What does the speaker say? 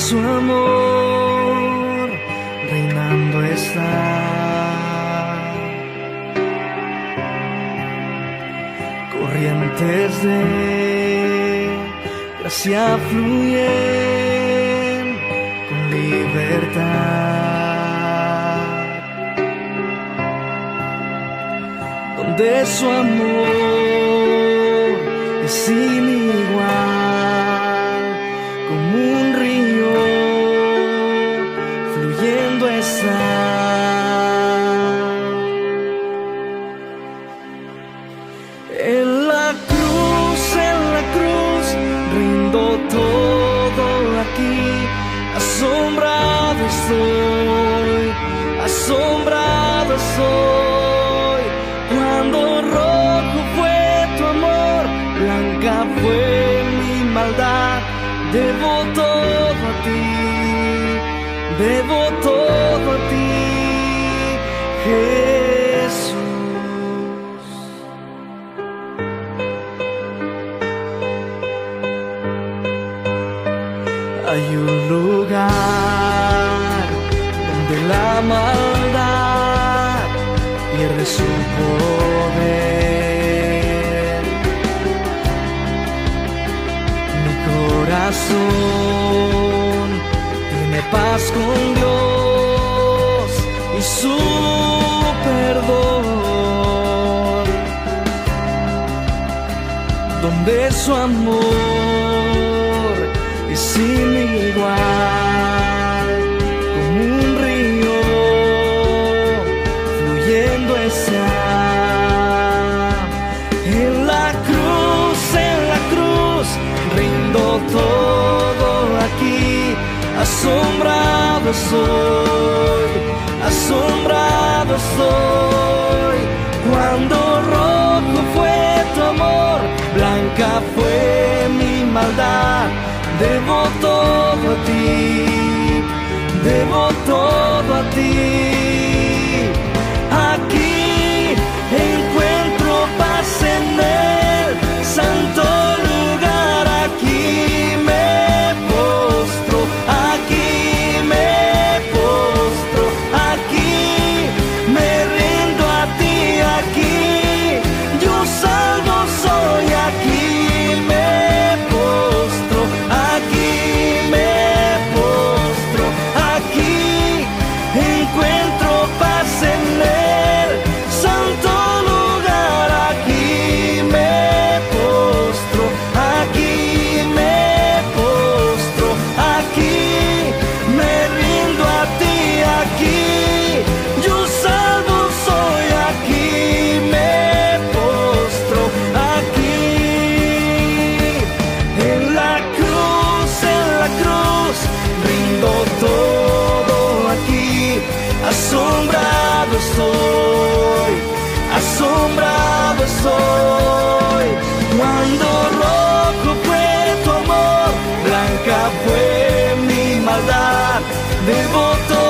su amor reinando está. Corrientes de gracia fluyen con libertad, donde su amor es sin igual, como un río fluyendo está. En la cruz, rindo todo aquí, asombrado estoy, cuando rojo fue tu amor, blanca fue mi maldad, debo todo a ti, Jesús. Hay un lugar donde la maldad pierde su poder. Mi corazón tiene paz con Dios y su perdón, donde su amor es sin igual, como un río fluyendo está. En la cruz, rindo todo aquí, asombrado estoy, cuando rojo fue tu amor, blanca fue mi maldad, debo todo a ti, aquí encuentro paz en el santo lugar, aquí me postro, aquí me rindo a ti, aquí yo salvo soy, aquí me postro, aquí encuentro paz en el santo lugar, aquí me postro, aquí me rindo a ti, aquí yo salvo soy, aquí me postro, aquí en la cruz, rindo todo aquí, asombrado estoy, cuando rojo fue tu amor, blanca fue mi maldad, debo todo